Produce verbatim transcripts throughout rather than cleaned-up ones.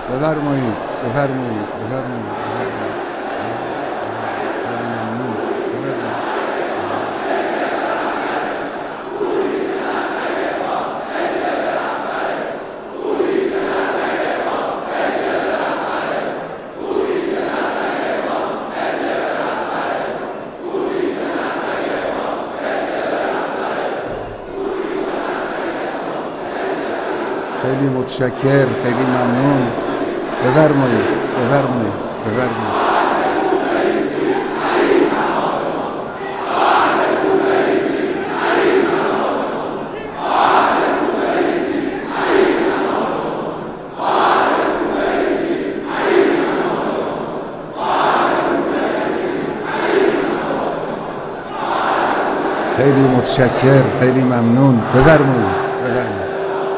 بفرمایید بفرمایید بفرمایید. خیلی متشکر، خیلی ممنون. بفرمایید بفرمایید بفرمایید. خیلی متشکر، خیلی ممنون. بفرمایید بفرمایید.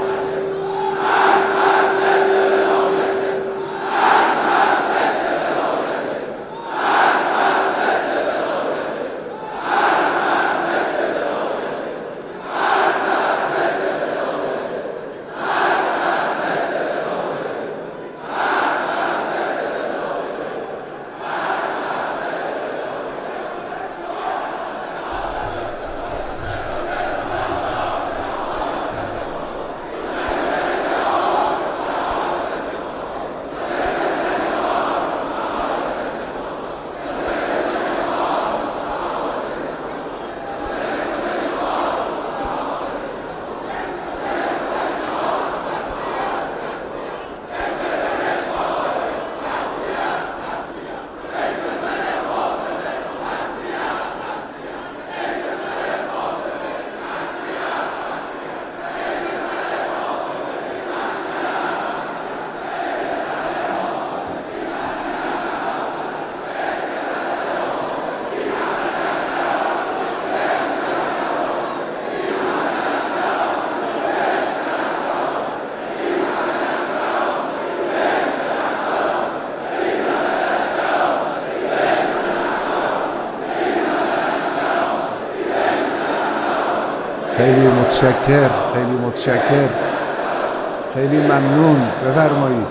خیلی متشکر، خیلی متشکر، خیلی ممنون. بفرمایید.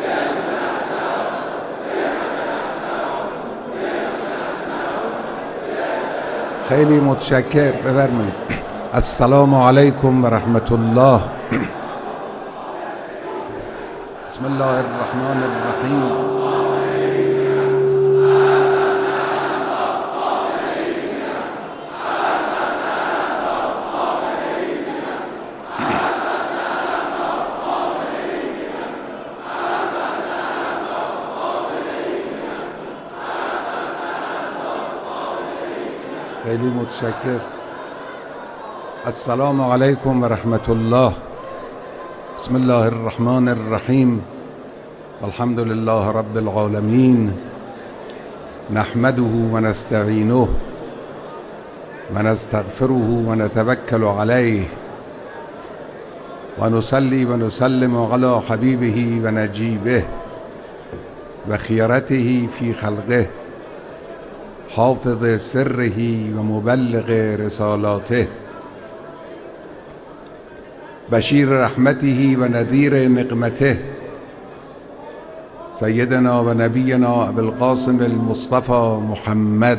خیلی متشکر. بفرمایید. السلام علیکم و رحمت الله. بسم الله الرحمن الرحیم. خیلی متشکر. السلام علیکم و رحمت الله. بسم الله الرحمن الرحیم. والحمد لله رب العالمین. نحمده و نستعینه و نستغفره و نتوکل علیه و نصلی و نسلم علی حبیبه و نجیبه و خیرته فی خلقه حافظ سره و مبلغ رسالاته بشیر رحمته و نذیر نقمته سیدنا و نبینا ابوالقاسم المصطفى محمد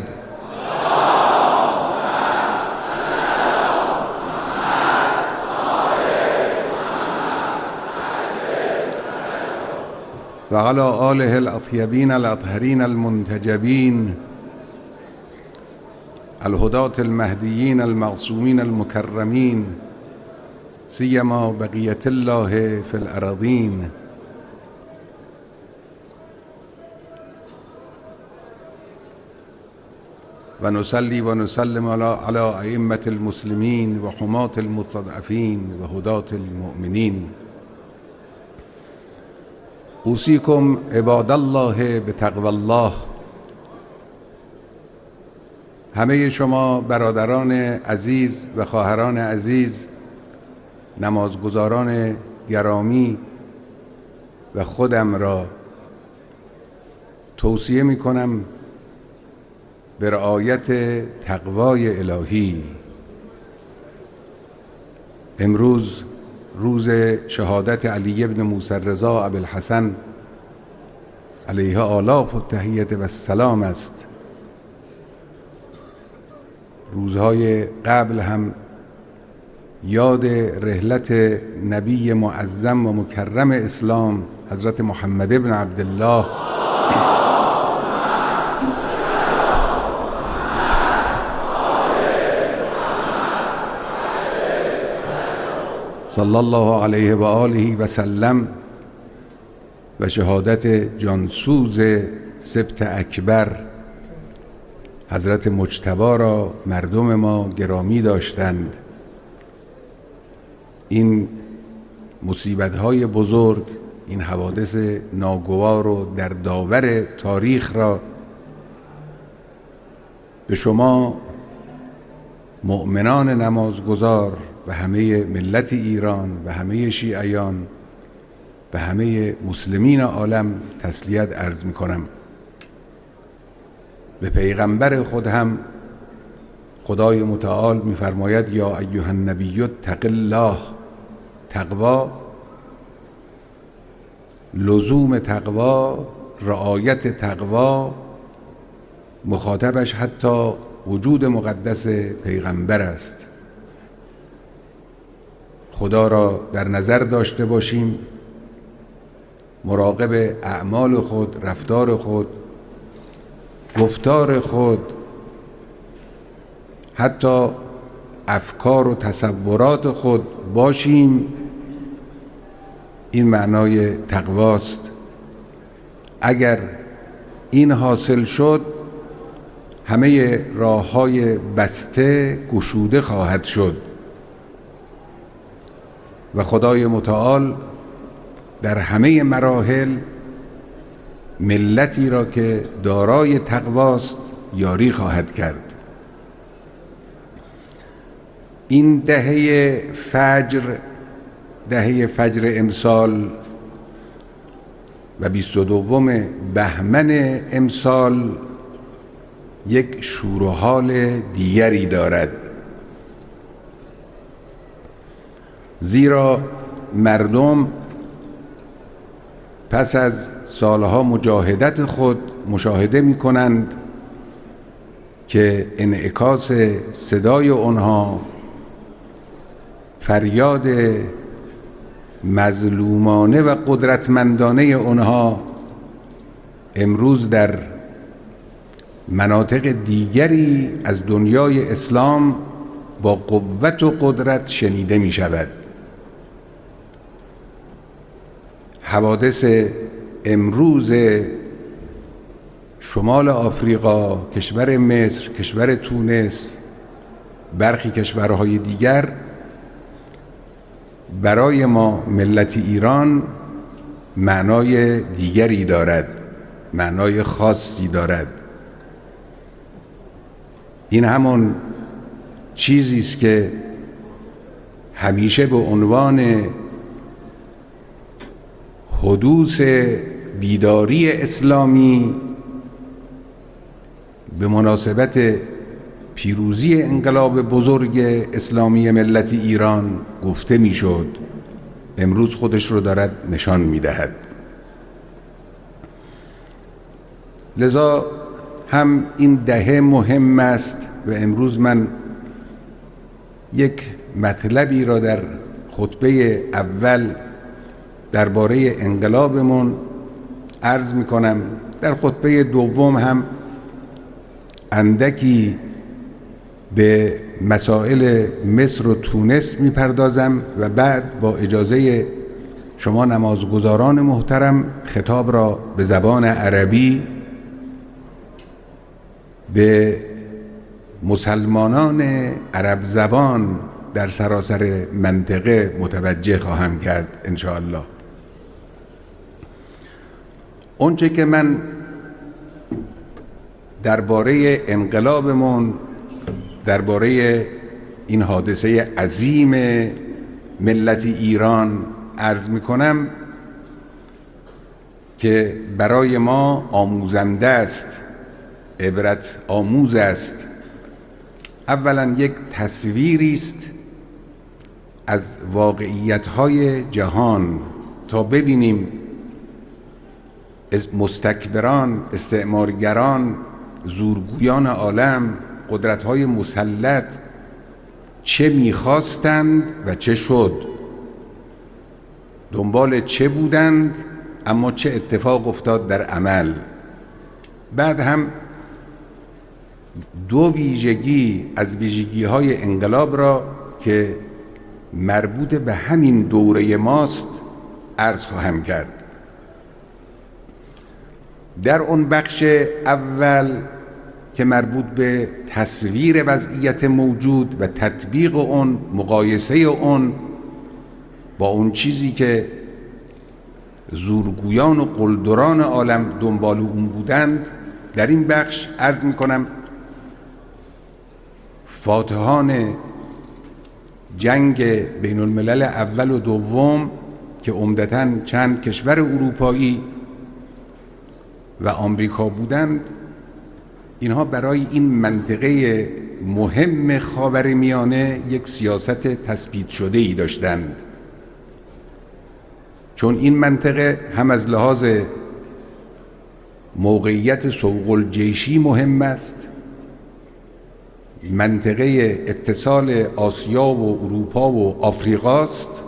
و علی آله الاطیبین الاطهرین المنتجبین الهداة المهدیین المعصومین المکرمین سیما بقیت الله فی الارضین. و نصلی و نسلم علی ائمة المسلمین و حماة المستضعفین و هداة المؤمنین. اوصیکم عباد الله بتقوی الله. همه شما برادران عزیز و خواهران عزیز، نمازگزاران گرامی و خودم را توصیه می کنم به رعایت تقوای الهی. امروز روز شهادت علی ابن موسی رضا ابوالحسن علیها آلاف التحیت و السلام است. روزهای قبل هم یاد رحلت نبی معظم و مکرم اسلام حضرت محمد ابن عبدالله صلی الله علیه و آله و سلم و شهادت جانسوز سبط اکبر حضرت مجتبی را مردم ما گرامی داشتند. این مصیبت‌های بزرگ، این حوادث ناگوار و در داور تاریخ را به شما مؤمنان نمازگزار و همه ملت ایران و همه شیعیان و همه مسلمین عالم تسلیت عرض می کنم. به پیغمبر خود هم خدای متعال می فرماید یا ایها النبی اتق الله. تقوا، لزوم تقوا، رعایت تقوا، مخاطبش حتی وجود مقدس پیغمبر است. خدا را در نظر داشته باشیم، مراقب اعمال خود، رفتار خود، گفتار خود، حتی افکار و تصورات خود باشیم. این معنای تقواست. اگر این حاصل شد، همه راه‌های بسته گشوده خواهد شد و خدای متعال در همه مراحل ملتی را که دارای تقواست یاری خواهد کرد. این دهه فجر، دهه فجر امسال و بیست و دوم بهمن امسال یک شور و حال دیگری دارد، زیرا مردم پس از سالها مجاهدت خود مشاهده می کنند که انعکاس صدای آنها، فریاد مظلومانه و قدرتمندانه آنها امروز در مناطق دیگری از دنیای اسلام با قوت و قدرت شنیده می شود. حوادث امروز شمال آفریقا، کشور مصر، کشور تونس، برخی کشورهای دیگر برای ما ملت ایران معنای دیگری دارد، معنای خاصی دارد. این همون چیزی است که همیشه به عنوان حدوث بیداری اسلامی به مناسبت پیروزی انقلاب بزرگ اسلامی ملت ایران گفته میشد، امروز خودش رو دارد نشان میدهد. لذا هم این دهه مهم است و امروز من یک مطلبی را در خطبه اول درباره انقلابمون عرض می کنم. در خطبه دوم هم اندکی به مسائل مصر و تونس می پردازم و بعد با اجازه شما نمازگزاران محترم خطاب را به زبان عربی به مسلمانان عرب زبان در سراسر منطقه متوجه خواهم کرد ان شاء الله. اونچه که من درباره انقلابمون، درباره این حادثه عظیم ملت ایران عرض میکنم که برای ما آموزنده است، عبرت آموز است. اولا یک تصویری است از واقعیت‌های جهان تا ببینیم مستکبران، استعمارگران، زورگویان عالم، قدرت‌های مسلط چه می‌خواستند و چه شد، دنبال چه بودند اما چه اتفاق افتاد در عمل. بعد هم دو ویژگی از ویژگی‌های انقلاب را که مربوط به همین دوره ماست عرض خواهم کرد. در اون بخش اول که مربوط به تصویر وضعیت موجود و تطبیق اون، مقایسه اون با اون چیزی که زورگویان و قلدران عالم دنبال اون بودند، در این بخش عرض میکنم فاتحان جنگ بین الملل اول و دوم که عمدتاً چند کشور اروپایی و آمریکا بودند، اینها برای این منطقه مهم خاورمیانه یک سیاست تثبیت شده ای داشتند، چون این منطقه هم از لحاظ موقعیت سوق الجیشی مهم است، منطقه اتصال آسیا و اروپا و آفریقاست،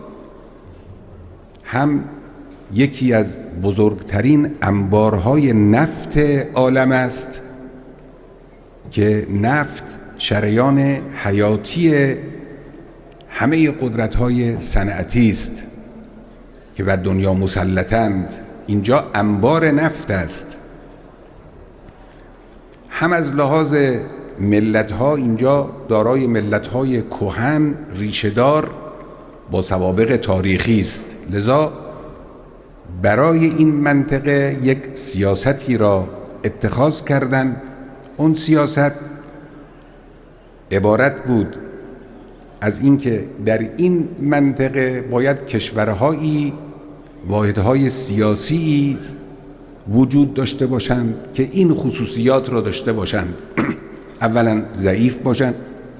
هم یکی از بزرگترین انبارهای نفت عالم است که نفت شریان حیاتی همه قدرت‌های صنعتی است که بر دنیا مسلطند. اینجا انبار نفت است. هم از لحاظ ملت‌ها اینجا دارای ملت‌های کهن ریشه‌دار با سوابق تاریخی است، لذا برای این منطقه یک سیاستی را اتخاذ کردند. اون سیاست عبارت بود از اینکه در این منطقه باید کشورهایی، واحدهای سیاسی وجود داشته باشند که این خصوصیات را داشته باشند. اولا ضعیف باشند،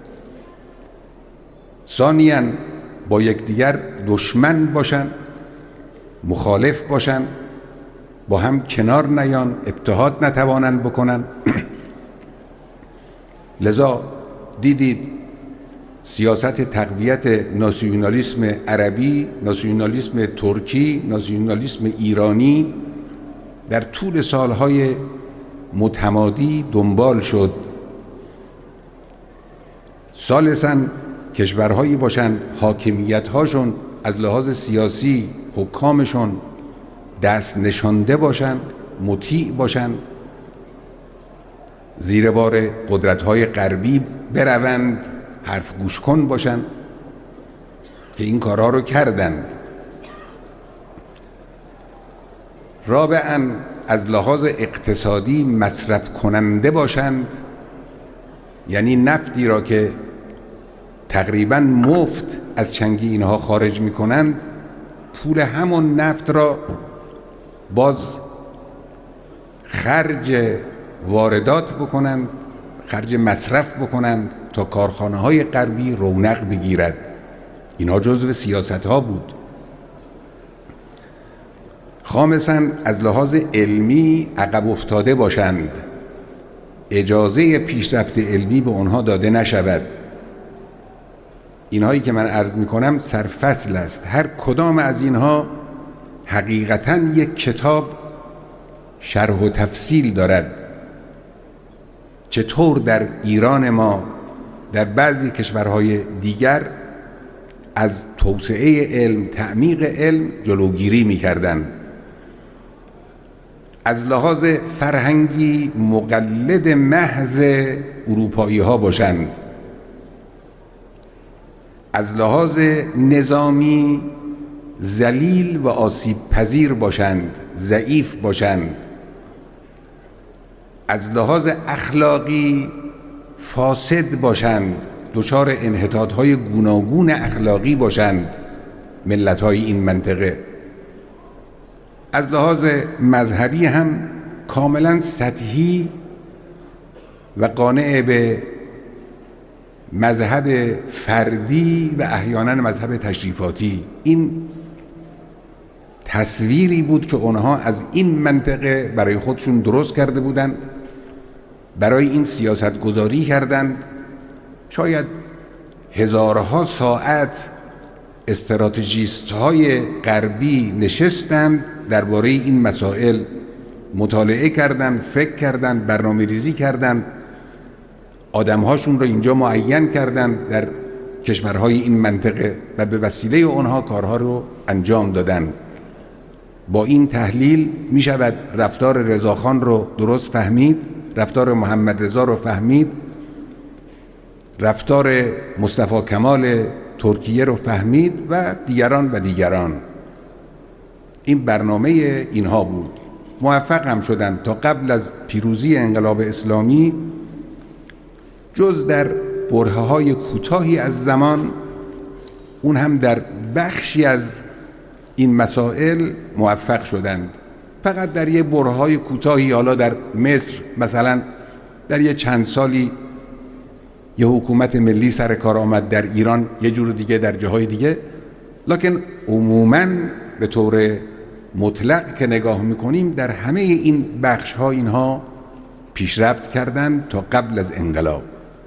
ثانیاً با یکدیگر دشمن باشند، مخالف باشند، با هم کنار نیان، اتحاد نتوانند بکنند. لذا دیدید سیاست تقویت ناسیونالیسم عربی، ناسیونالیسم ترکی، ناسیونالیسم ایرانی در طول سالهای متمادی دنبال شد. ثالثاً کشورهایی باشند حاکمیت‌هاشون از لحاظ سیاسی، حکامشون دست نشانده باشند، مطیع باشند، زیر بار قدرت‌های غربی بروند، حرف گوش کن باشند، که این کارها رو کردند. رابعاً از لحاظ اقتصادی مصرف کننده باشند، یعنی نفتی را که تقریباً مفت از چنگ اینها خارج می‌کنند، پول همون نفت را باز خرج واردات بکنند، خرج مصرف بکنند تا کارخانه‌های غربی رونق بگیرد. اینها جزو سیاست‌ها بود. خامساً از لحاظ علمی عقب افتاده باشند، اجازه پیشرفت علمی به آنها داده نشود. اینهایی که من عرض میکنم سرفصل است. هر کدام از اینها حقیقتاً یک کتاب شرح و تفصیل دارد. چطور در ایران ما، در بعضی کشورهای دیگر از توسعه علم، تعمیق علم جلوگیری میکردند. از لحاظ فرهنگی مقلد محض اروپایی ها باشند، از لحاظ نظامی ذلیل و آسیب پذیر باشند، ضعیف باشند، از لحاظ اخلاقی فاسد باشند، دچار انحطاط‌های گوناگون اخلاقی باشند ملت‌های این منطقه. از لحاظ مذهبی هم کاملا سطحی و قانع به مذهب فردی و احیانا مذهب تشریفاتی. این تصویری بود که اونها از این منطقه برای خودشون درست کرده بودند، برای این سیاست گذاری کردند. شاید هزارها ساعت استراتژیست های غربی نشستند درباره این مسائل، مطالعه کردند، فکر کردند، برنامه ریزی کردند، آدمهاشون رو اینجا معین کردند در کشورهای این منطقه و به وسیله اونها کارها رو انجام دادند. با این تحلیل می شود رفتار رضاخان رو درست فهمید، رفتار محمد رضا رو فهمید، رفتار مصطفی کمال ترکیه رو فهمید و دیگران و دیگران. این برنامه اینها بود. موفق هم شدند تا قبل از پیروزی انقلاب اسلامی جز در برهه‌های کوتاهی از زمان، اون هم در بخشی از این مسائل موفق شدند. فقط در یه برهه‌های کوتاهی، حالا در مصر مثلا در یه چند سالی یه حکومت ملی سر کار آمد، در ایران یه جور دیگه، در جاهای دیگه، لکن عموماً به طور مطلق که نگاه میکنیم در همه این بخش‌ها اینها پیشرفت کردند تا قبل از انقلاب.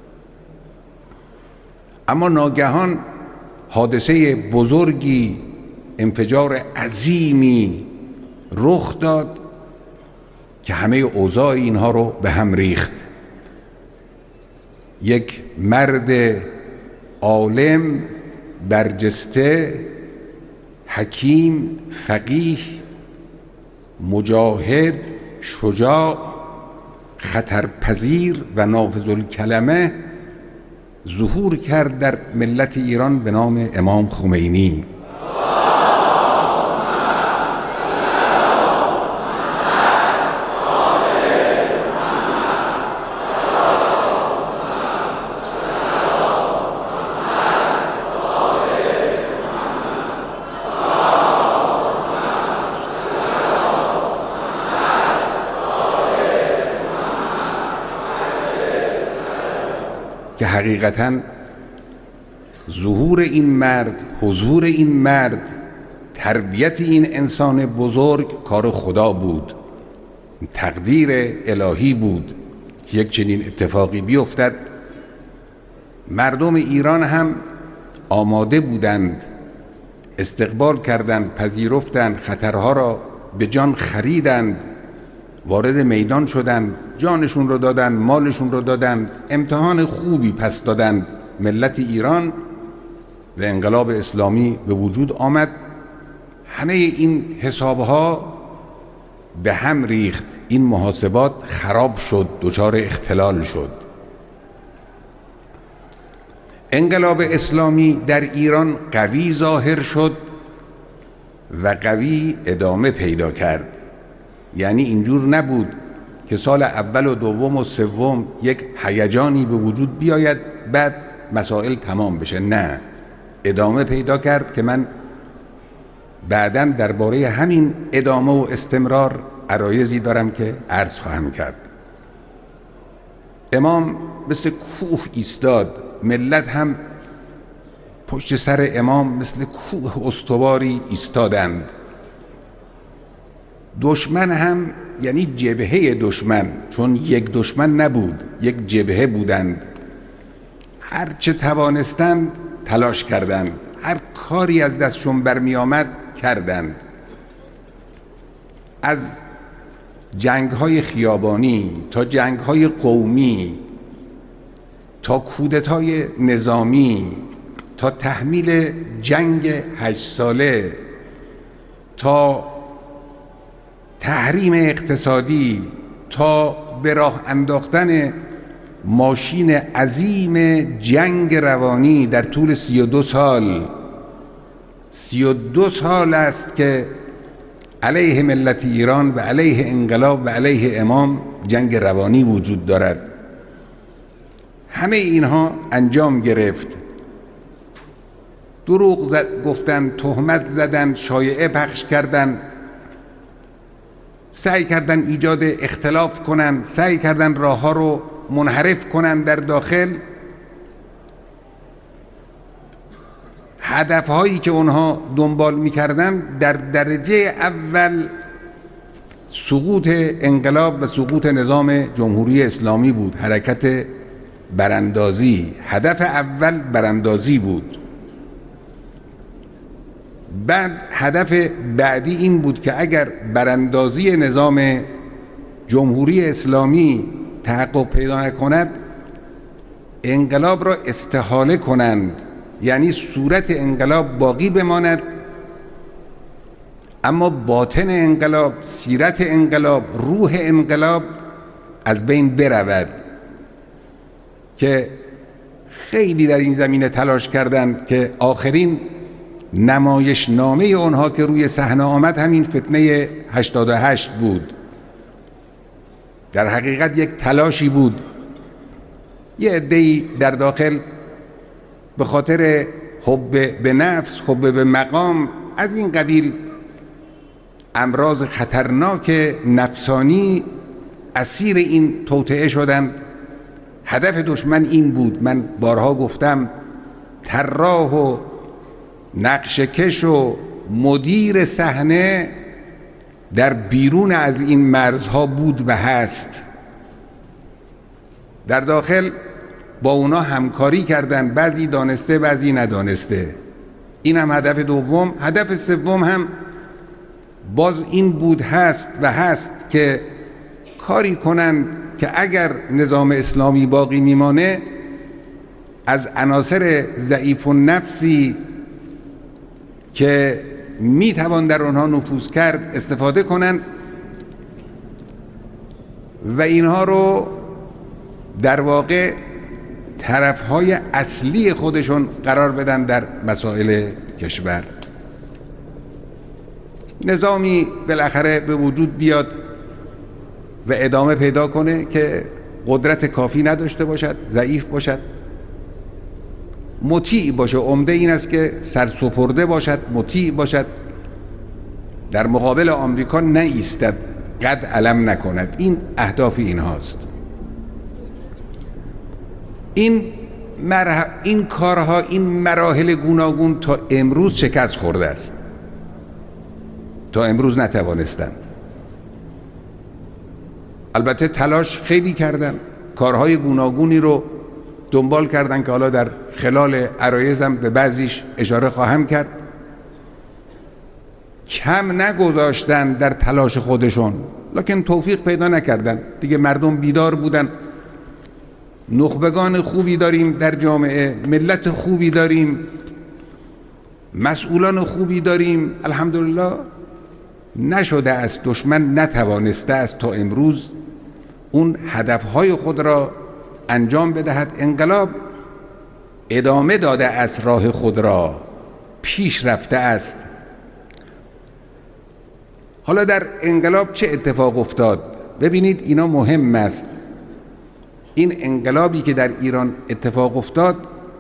اما ناگهان حادثه بزرگی، انفجار عظیمی رخ داد که همه اوضاع اینها رو به هم ریخت. یک مرد عالم، برجسته، حکیم، فقیه، مجاهد، شجاع، خطرپذیر و نافذ الکلمه ظهور کرد در ملت ایران به نام امام خمینی. که حقیقتاً ظهور این مرد، حضور این مرد، تربیت این انسان بزرگ کار خدا بود، تقدیر الهی بود که یک چنین اتفاقی بیفتد. مردم ایران هم آماده بودند، استقبال کردند، پذیرفتند، خطرها را به جان خریدند، وارد میدان شدند، جانشون رو دادند، مالشون رو دادند، امتحان خوبی پس دادند. ملت ایران و انقلاب اسلامی به وجود آمد. همه این حسابها به هم ریخت، این محاسبات خراب شد، دچار اختلال شد. انقلاب اسلامی در ایران قوی ظاهر شد و قوی ادامه پیدا کرد. یعنی اینجور نبود که سال اول و دوم و سوم یک هیجانی به وجود بیاید بعد مسائل تمام بشه. نه، ادامه پیدا کرد که من بعداً درباره همین ادامه و استمرار عرایضی دارم که عرض خواهم کرد. امام مثل کوه ایستاد، ملت هم پشت سر امام مثل کوه استواری ایستادند. دشمن هم، یعنی جبهه دشمن، چون یک دشمن نبود، یک جبهه بودند، هر چه توانستند تلاش کردند، هر کاری از دستشون برمی آمد کردند. از جنگ‌های خیابانی تا جنگ‌های قومی تا کودتای نظامی تا تحمیل جنگ هشت ساله تا تحریم اقتصادی تا به راه انداختن ماشین عظیم جنگ روانی در طول سی و دو سال سی و دو سال است که علیه ملت ایران و علیه انقلاب و علیه امام جنگ روانی وجود دارد. همه اینها انجام گرفت. دروغ زد، گفتن، تهمت زدن، شایعه پخش کردن، سعی کردن ایجاد اختلاف کنن، سعی کردن راه ها رو منحرف کنن در داخل. هدفهایی که اونها دنبال میکردن در درجه اول سقوط انقلاب و سقوط نظام جمهوری اسلامی بود. حرکت براندازی، هدف اول براندازی بود. بعد هدف بعدی این بود که اگر براندازی نظام جمهوری اسلامی تحقق پیدا نکند، انقلاب را استحاله کنند، یعنی صورت انقلاب باقی بماند اما باطن انقلاب، سیرت انقلاب، روح انقلاب از بین برود. که خیلی در این زمینه تلاش کردند که آخرین نمایش نامه اونها که روی صحنه آمد همین فتنه هشتاد و هشت بود. در حقیقت یک تلاشی بود، یه عده‌ای در داخل به خاطر حب به نفس، حب به مقام، از این قبیل امراض خطرناک نفسانی اسیر این توطئه شدند. هدف دشمن این بود، من بارها گفتم، طراح و نقشه‌کش و مدیر صحنه در بیرون از این مرزها بود و هست. در داخل با اونا همکاری کردن، بعضی دانسته بعضی ندانسته. این هم هدف دوم. هدف سوم هم باز این بود، هست و هست که کاری کنند که اگر نظام اسلامی باقی میمانه از عناصر ضعیف النفسی که میتوان در آنها نفوذ کرد استفاده کنند و اینها رو در واقع طرفهای اصلی خودشون قرار بدن در مسائل کشور. نظامی بالاخره به وجود بیاد و ادامه پیدا کنه که قدرت کافی نداشته باشد، ضعیف باشد، مطیع باشه. عمده این است که سرسپرده باشد، مطیع باشد، در مقابل آمریکا نایستد، قد علم نکند. این اهداف اینهاست. این مرح... این کارها، این مراحل گوناگون تا امروز شکست خورده است، تا امروز نتوانستند. البته تلاش خیلی کردن، کارهای گوناگونی رو دنبال کردن که حالا در خلال عرایزم به بعضیش اشاره خواهم کرد. کم نگذاشتن در تلاش خودشون، لکن توفیق پیدا نکردن. دیگه مردم بیدار بودن، نخبگان خوبی داریم در جامعه، ملت خوبی داریم، مسئولان خوبی داریم، الحمدلله. نشده است، دشمن نتوانسته است تا امروز اون هدفهای خود را انجام بدهد. انقلاب ادامه داده است، راه خود را پیش رفته است. حالا در انقلاب چه اتفاق افتاد؟ ببینید اینا مهم است. این انقلابی که در ایران اتفاق افتاد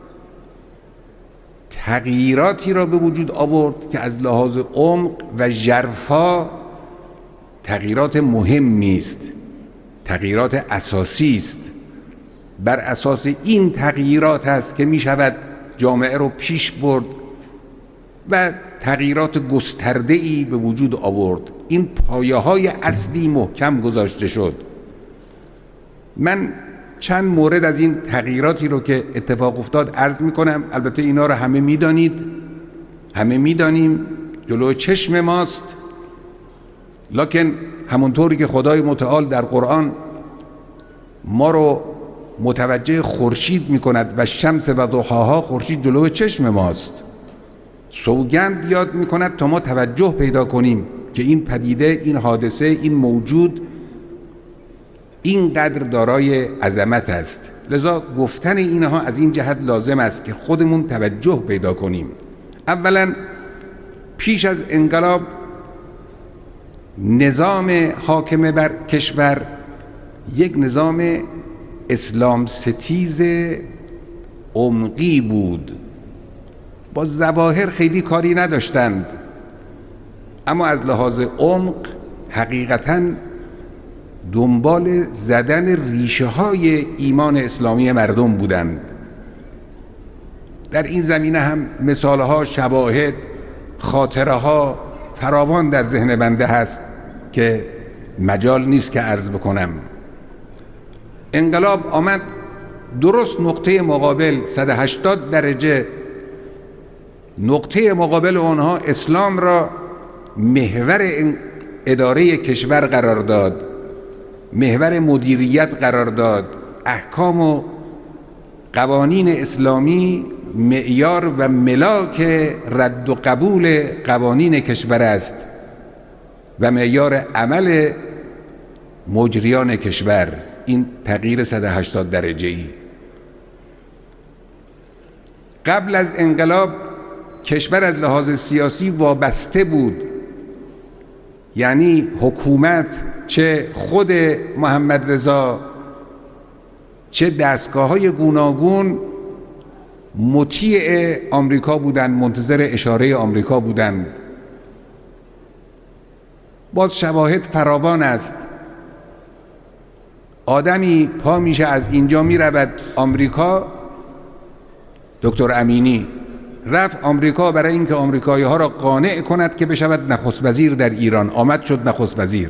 تغییراتی را به وجود آورد که از لحاظ عمق و ژرفا تغییرات مهمی است، تغییرات اساسی است. بر اساس این تغییرات است که می شود جامعه رو پیش برد و تغییرات گسترده‌ای به وجود آورد. این پایه‌های اصلی محکم گذاشته شد. من چند مورد از این تغییراتی رو که اتفاق افتاد عرض میکنم. البته اینا رو همه میدانید، همه میدانیم، جلوی چشم ماست. لکن همونطوری که خدای متعال در قرآن ما رو متوجه خورشید میکند و شمس و ضحاها، خورشید جلوی چشم ماست، سوگند یاد میکند تا ما توجه پیدا کنیم که این پدیده، این حادثه، این موجود اینقدر دارای عظمت است. لذا گفتن اینها از این جهت لازم است که خودمون توجه پیدا کنیم. اولا پیش از انقلاب نظام حاکم بر کشور یک نظام اسلام ستیز عمقی بود. با ظواهر خیلی کاری نداشتند، اما از لحاظ عمق حقیقتاً دنبال زدن ریشه های ایمان اسلامی مردم بودند. در این زمینه هم مثالها، شواهد، خاطره ها فراوان در ذهن بنده هست که مجال نیست که عرض بکنم. انقلاب آمد درست نقطه مقابل صد و هشتاد درجه، نقطه مقابل آنها اسلام را محور اداره کشور قرار داد، محور مدیریت قرار داد. احکام و قوانین اسلامی معیار و ملاک رد و قبول قوانین کشور است و معیار عمل مجریان کشور. این تغییر صد و هشتاد درجه ای. قبل از انقلاب کشور از لحاظ سیاسی وابسته بود، یعنی حکومت، چه خود محمد رضا چه دستگاه‌های گوناگون مطیع آمریکا بودند، منتظر اشاره آمریکا بودند. باز شواهد فراوان است. آدمی پا میشه از اینجا میرود آمریکا، دکتر امینی رفت آمریکا برای اینکه آمریکایی ها را قانع کند که بشود نخست وزیر در ایران. آمد شد نخست وزیر.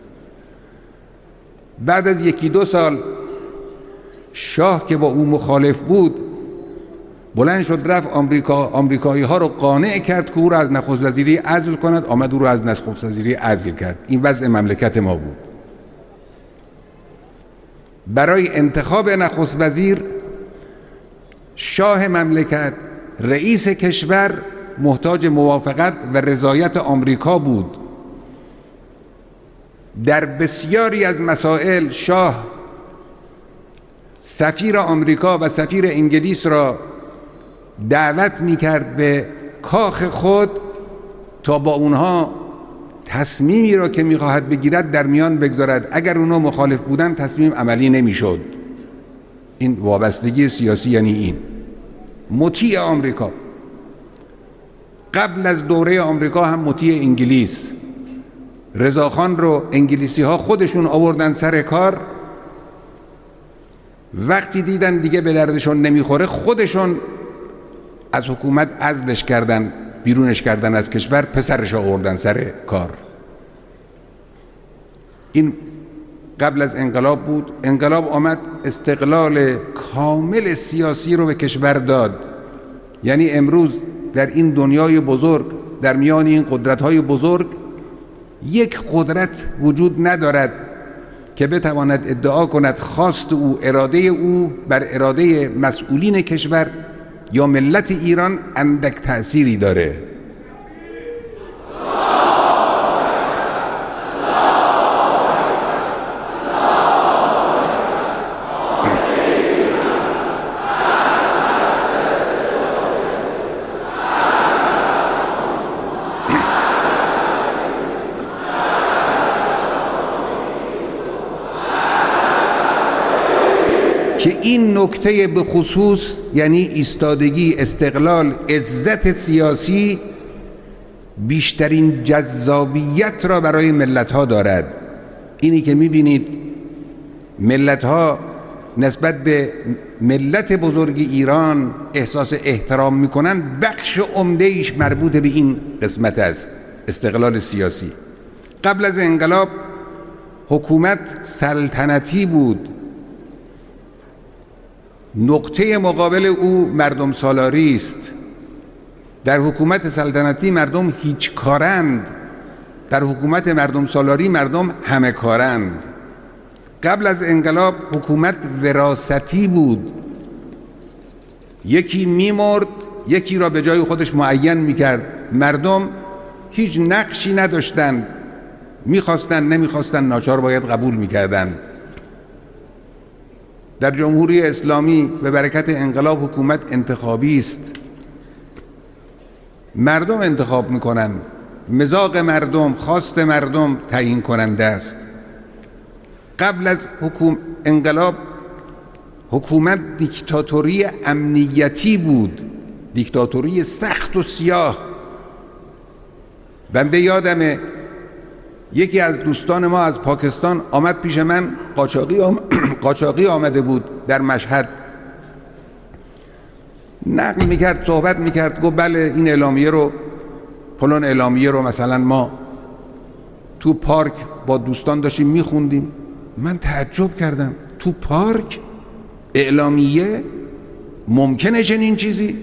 بعد از یکی دو سال شاه که با او مخالف بود بلند شد رفت آمریکا، آمریکایی ها رو قانع کرد که او را از نخست وزیری عزل کند. آمد او را از نخست وزیری عزل کرد. این وضع مملکت ما بود. برای انتخاب نخست وزیر شاه مملکت، رئیس کشور محتاج موافقت و رضایت آمریکا بود. در بسیاری از مسائل شاه سفیر آمریکا و سفیر انگلیس را دعوت می‌کرد به کاخ خود تا با اونها تصمیمی را که می‌خواهد بگیرد در میان بگذارد. اگر اونها مخالف بودند تصمیم عملی نمی‌شد. این وابستگی سیاسی یعنی این مطیع آمریکا. قبل از دوره آمریکا هم مطیع انگلیس. رضاخان رو انگلیسی ها خودشون آوردن سر کار. وقتی دیدن دیگه به دردشون نمیخوره خودشون از حکومت عزلش کردن، بیرونش کردن از کشور، پسرش آوردن سر کار. این قبل از انقلاب بود. انقلاب آمد استقلال کامل سیاسی رو به کشور داد. یعنی امروز در این دنیای بزرگ، در میان این قدرت‌های بزرگ، یک قدرت وجود ندارد که بتواند ادعا کند خواست او، اراده او بر اراده مسئولین کشور یا ملت ایران اندک تأثیری داره. که این نکته به خصوص، یعنی ایستادگی، استقلال، عزت سیاسی، بیشترین جذابیت را برای ملت‌ها دارد. اینی که می‌بینید ملت‌ها نسبت به ملت بزرگ ایران احساس احترام می‌کنن، بخش عمده‌ایش مربوط به این قسمت است، استقلال سیاسی. قبل از انقلاب حکومت سلطنتی بود. نقطه مقابل او مردم سالاری است. در حکومت سلطنتی مردم هیچ کارند، در حکومت مردم سالاری مردم همه کارند. قبل از انقلاب حکومت وراثتی بود. یکی میمرد یکی را به جای خودش معین میکرد. مردم هیچ نقشی نداشتند، میخواستن نمیخواستن ناچار باید قبول میکردند. در جمهوری اسلامی به برکت انقلاب حکومت انتخابی است. مردم انتخاب میکنن، مزاج مردم، خواست مردم تعیین کننده است. قبل از حکومت انقلاب حکومت دیکتاتوری امنیتی بود، دیکتاتوری سخت و سیاه. بنده یادمه یکی از دوستان ما از پاکستان آمد پیش من، قاچاقی, آم... قاچاقی آمده بود در مشهد. نقل میکرد، صحبت میکرد، گفت بله این اعلامیه رو، فلان اعلامیه رو مثلا ما تو پارک با دوستان داشتیم میخوندیم. من تعجب کردم، تو پارک اعلامیه؟ ممکنه چنین چیزی؟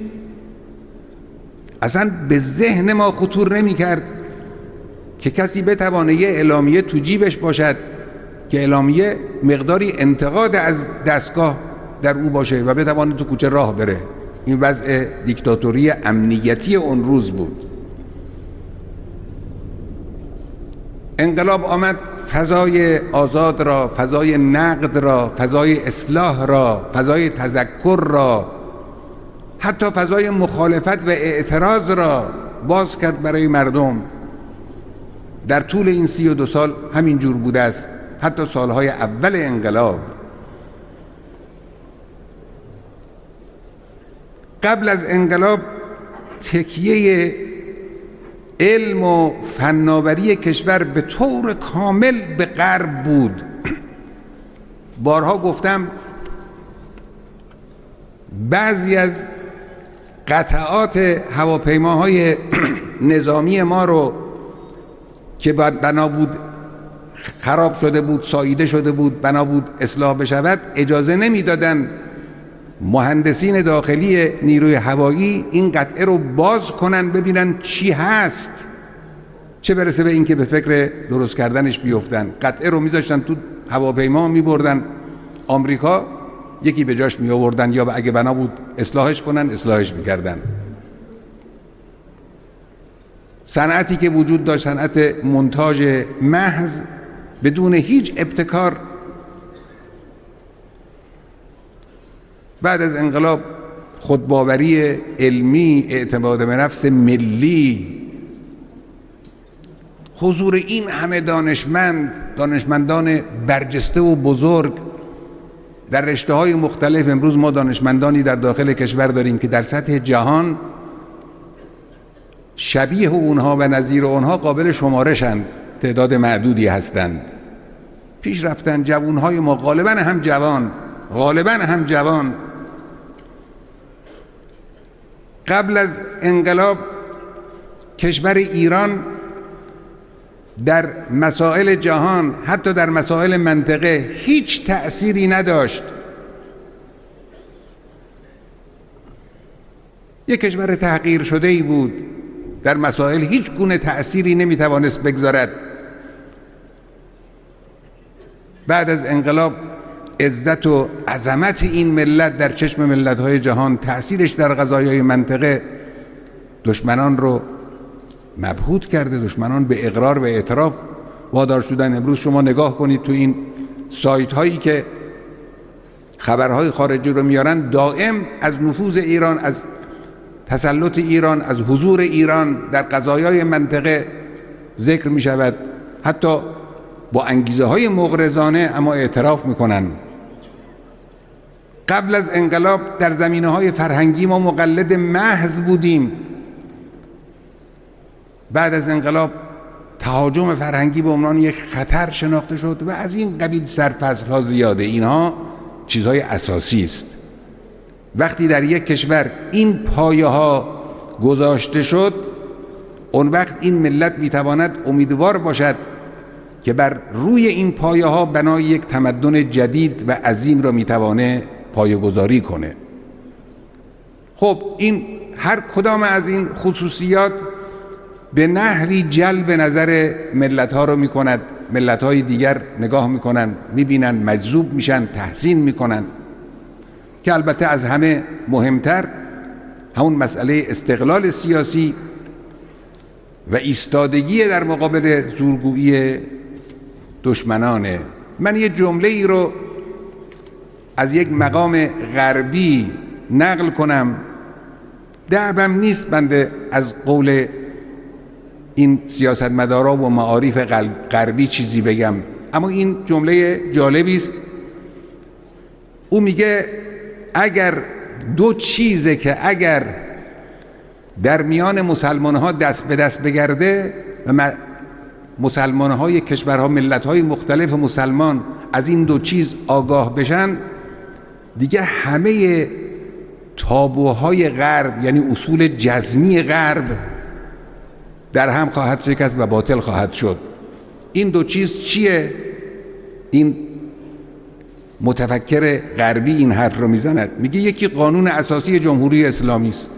اصلا به ذهن ما خطور نمیکرد که کسی بتوانه یه اعلامیه تو جیبش باشد که اعلامیه مقداری انتقاد از دستگاه در او باشه و بتوانه تو کوچه راه بره. این وضع دیکتاتوری امنیتی اون روز بود. انقلاب آمد فضای آزاد را، فضای نقد را، فضای اصلاح را، فضای تذکر را، حتی فضای مخالفت و اعتراض را باز کرد برای مردم. در طول این سی و دو سال همین جور بوده است، حتی سالهای اول انقلاب. قبل از انقلاب تکیه علم و فناوری کشور به طور کامل به غرب بود. بارها گفتم بعضی از قطعات هواپیماهای نظامی ما رو که بنا بود خراب شده بود، ساییده شده بود، بنا بود اصلاح بشود، اجازه نمیدادن مهندسین داخلی نیروی هوایی این قطعه رو باز کنن ببینن چی هست، چه برسه به این که به فکر درست کردنش بیفتن. قطعه رو میذاشتن تو هواپیما میبردن آمریکا، یکی به جاش می آوردن یا اگه بنا بود اصلاحش کنن اصلاحش میکردن. صنعتی که وجود داشت صنعت مونتاژ محض بدون هیچ ابتکار. بعد از انقلاب خودباوری علمی، اعتماد به نفس ملی، حضور این همه دانشمند، دانشمندان برجسته و بزرگ در رشته‌های مختلف. امروز ما دانشمندانی در داخل کشور داریم که در سطح جهان شبیه اونها و نظیر اونها قابل شمارشند، تعداد معدودی هستند. پیش رفتن جوانهای ما، غالبا هم جوان غالبا هم جوان قبل از انقلاب کشور ایران در مسائل جهان، حتی در مسائل منطقه، هیچ تأثیری نداشت. یک کشور تحقیر شده ای بود، در مسائل هیچ گونه تأثیری نمیتوانست بگذارد. بعد از انقلاب عزت و عظمت این ملت در چشم ملت‌های جهان، تأثیرش در قضایای منطقه دشمنان رو مبهوت کرده، دشمنان به اقرار و اعتراف وادار شدن. امروز شما نگاه کنید تو این سایت هایی که خبرهای خارجی رو میارن، دائم از نفوذ ایران، از تسلط ایران، از حضور ایران در قضایای منطقه ذکر می شود. حتی با انگیزه های مغرضانه اما اعتراف میکنن. قبل از انقلاب در زمینه های فرهنگی ما مقلد محض بودیم. بعد از انقلاب تهاجم فرهنگی به عنوان یک خطر شناخته شد و از این قبیل سرفصل ها زیاده. اینها چیزهای اساسی است. وقتی در یک کشور این پایه ها گذاشته شد، اون وقت این ملت میتواند امیدوار باشد که بر روی این پایه ها بنای یک تمدن جدید و عظیم را میتوانه پایه گذاری کنه. خب این هر کدام از این خصوصیات به نحوی جلب نظر ملت ها رو میکند. ملت های دیگر نگاه میکنن، میبینن، مجذوب میشن، تحسین میکنن. که البته از همه مهمتر همون مسئله استقلال سیاسی و ایستادگی در مقابل زورگویی دشمنانه. من یه جمله ای رو از یک مقام غربی نقل کنم. دعوام نیست بنده از قول این سیاستمدارا و معارف غربی چیزی بگم، اما این جمله جالبی است. او میگه اگر دو چیزه که اگر در میان مسلمان ها دست به دست بگرده و مسلمان های کشورها، ملت های مختلف مسلمان از این دو چیز آگاه بشن، دیگه همه تابوهای غرب یعنی اصول جزمی غرب در هم خواهد شکست و باطل خواهد شد. این دو چیز چیه؟ این متفکر غربی این حرف رو میزند، میگه یکی قانون اساسی جمهوری اسلامی است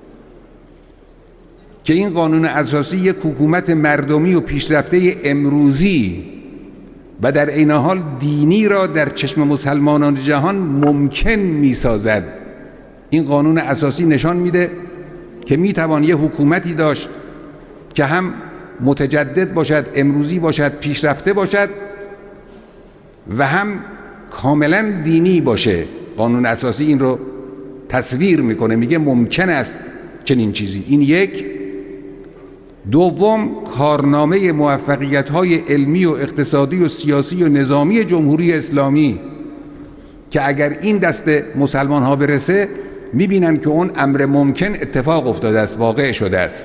که این قانون اساسی یک حکومت مردمی و پیشرفته امروزی و در عین حال دینی را در چشم مسلمانان جهان ممکن میسازد. این قانون اساسی نشان میده که میتوان یه حکومتی داشت که هم متجدد باشد، امروزی باشد، پیشرفته باشد و هم کاملا دینی باشه. قانون اساسی این رو تصویر میکنه، میگه ممکن است چنین چیزی. این یک. دوم، کارنامه موفقیت‌های علمی و اقتصادی و سیاسی و نظامی جمهوری اسلامی که اگر این دست مسلمان ها برسه میبینن که اون امر ممکن اتفاق افتاده است، واقع شده است.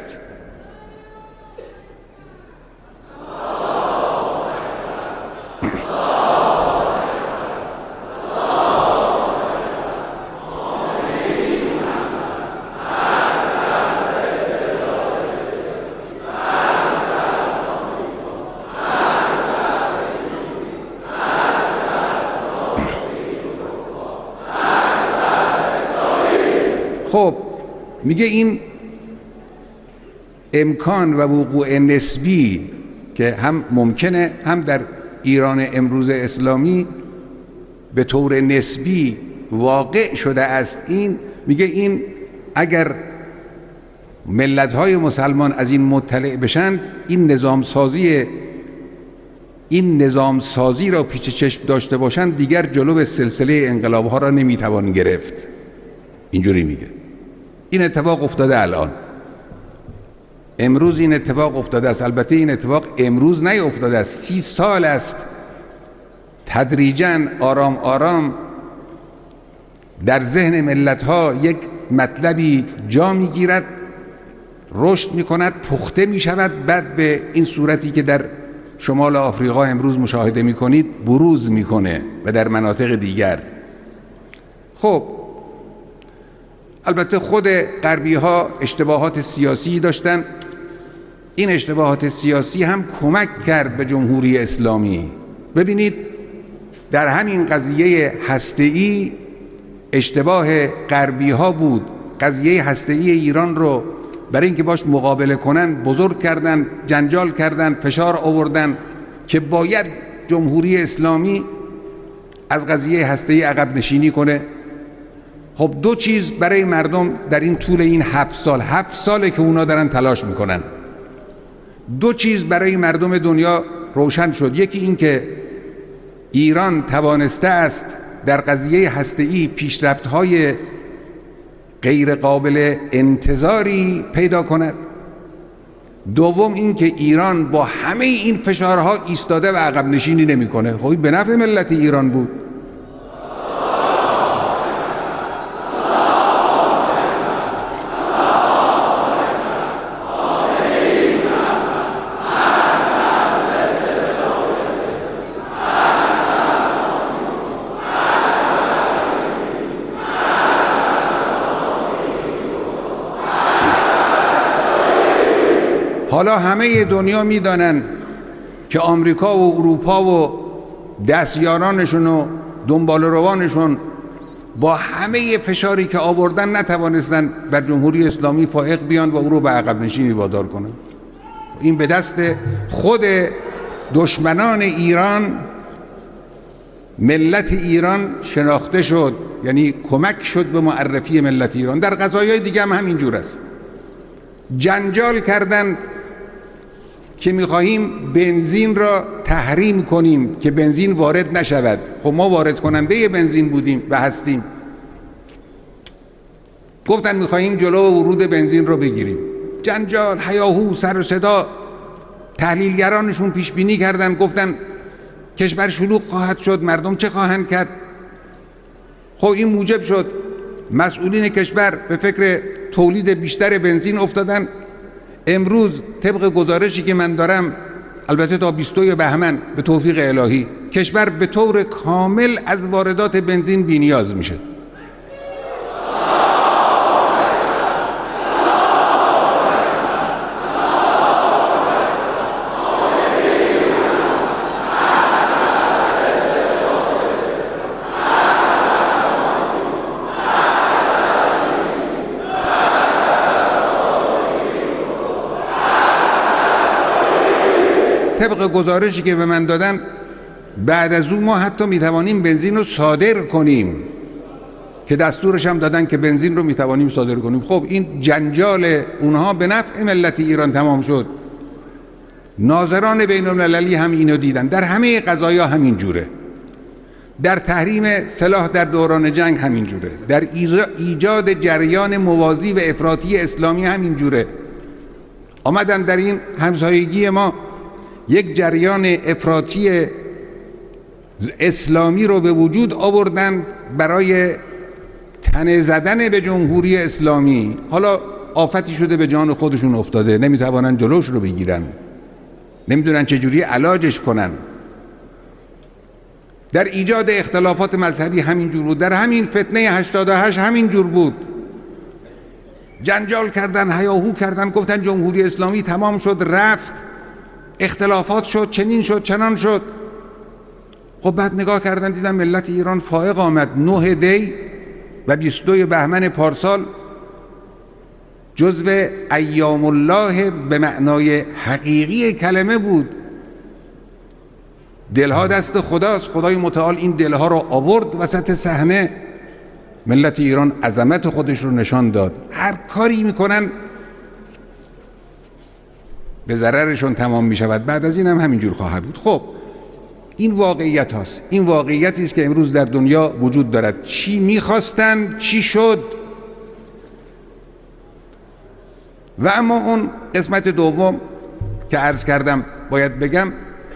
خب میگه این امکان و وقوع نسبی که هم ممکنه هم در ایران امروز اسلامی به طور نسبی واقع شده است، این میگه این اگر ملت‌های مسلمان از این مطلع بشند، این نظام سازی این نظام سازی را پیش چشم داشته باشند، دیگر جلو سلسله انقلاب‌ها را نمیتوان گرفت. اینجوری میگه. این اتفاق افتاده الان، امروز این اتفاق افتاده است. البته این اتفاق امروز نیفتاده است، سی سال است تدریجاً آرام آرام در ذهن ملت‌ها یک مطلبی جا میگیرد، رشد میکند، پخته میشود، بعد به این صورتی که در شمال آفریقا امروز مشاهده میکنید بروز میکنه و در مناطق دیگر. خب البته خود غربی ها اشتباهات سیاسی داشتن، این اشتباهات سیاسی هم کمک کرد به جمهوری اسلامی. ببینید در همین قضیه هسته‌ای اشتباه غربی ها بود، قضیه هسته‌ای ایران رو برای اینکه باش مقابله کنن بزرگ کردن، جنجال کردن، فشار آوردن که باید جمهوری اسلامی از قضیه هسته‌ای عقب نشینی کنه. خب دو چیز برای مردم در این طول این هفت سال هفت ساله که اونا دارن تلاش میکنن، دو چیز برای مردم دنیا روشن شد. یکی این که ایران توانسته است در قضیه هسته‌ای پیشرفت‌های غیر قابل انتظاری پیدا کند. دوم این که ایران با همه این فشارها ایستاده و عقب نشینی نمیکنه. خب به نفع ملت ایران بود. حالا همه دنیا میدانن که آمریکا و اروپا و دستیارانشون و دنبال روانشون با همه فشاری که آوردن نتوانستن بر جمهوری اسلامی فائق بیان و او رو به عقب نشینی وادار کنن. این به دست خود دشمنان ایران، ملت ایران شناخته شد، یعنی کمک شد به معرفی ملت ایران. در قضایای دیگه هم همینجور است. جنجال کردن که میخواهیم بنزین را تحریم کنیم که بنزین وارد نشود. خب ما وارد کننده بنزین بودیم و هستیم. گفتن میخواهیم جلو ورود بنزین رو بگیریم. جنجال، هیاهو، سر و صدا. تحلیلگرانشون پیش بینی کردن، گفتن کشور شلوغ خواهد شد، مردم چه خواهند کرد. خب این موجب شد مسئولین کشور به فکر تولید بیشتر بنزین افتادن. امروز طبق گزارشی که من دارم، البته تا بیستم بهمن به توفیق الهی، کشور به طور کامل از واردات بنزین بی‌نیاز میشه. طبق گزارشی که به من دادن بعد از اون ما حتی میتوانیم بنزین رو صادر کنیم، که دستورش هم دادن که بنزین رو میتوانیم صادر کنیم. خب این جنجال اونها به نفع ملت ایران تمام شد. ناظران بین المللی هم اینو دیدن. در همه قضایا همین جوره، در تحریم سلاح در دوران جنگ همین جوره، در ایجاد جریان موازی و افراطی اسلامی همین جوره. آمدن در این همسایگی ما یک جریان افراطی اسلامی رو به وجود آوردن برای تنه زدن به جمهوری اسلامی. حالا آفتی شده به جان خودشون افتاده، نمیتوانن جلوش رو بگیرن، نمیدونن چجوری علاجش کنن. در ایجاد اختلافات مذهبی همین جور بود، در همین فتنه هشتاد و هشت همین جور بود. جنجال کردن، هیاهو کردن، گفتن جمهوری اسلامی تمام شد، رفت، اختلافات شد، چنین شد، چنان شد. خب بعد نگاه کردن دیدن ملت ایران فائق آمد. نه دی و بیست و دو بهمن پارسال جزو ایام الله به معنای حقیقی کلمه بود. دلها دست خداست، خدای متعال این دلها رو آورد وسط صحنه. ملت ایران عظمت خودش رو نشان داد. هر کاری میکنن به ضررشون تمام میشود. بعد از این هم همینجور خواهد بود. خب این واقعیت هاست. این واقعیتی است که امروز در دنیا وجود دارد. چی میخواستن چی شد. و اما اون قسمت دوم که عرض کردم باید بگم،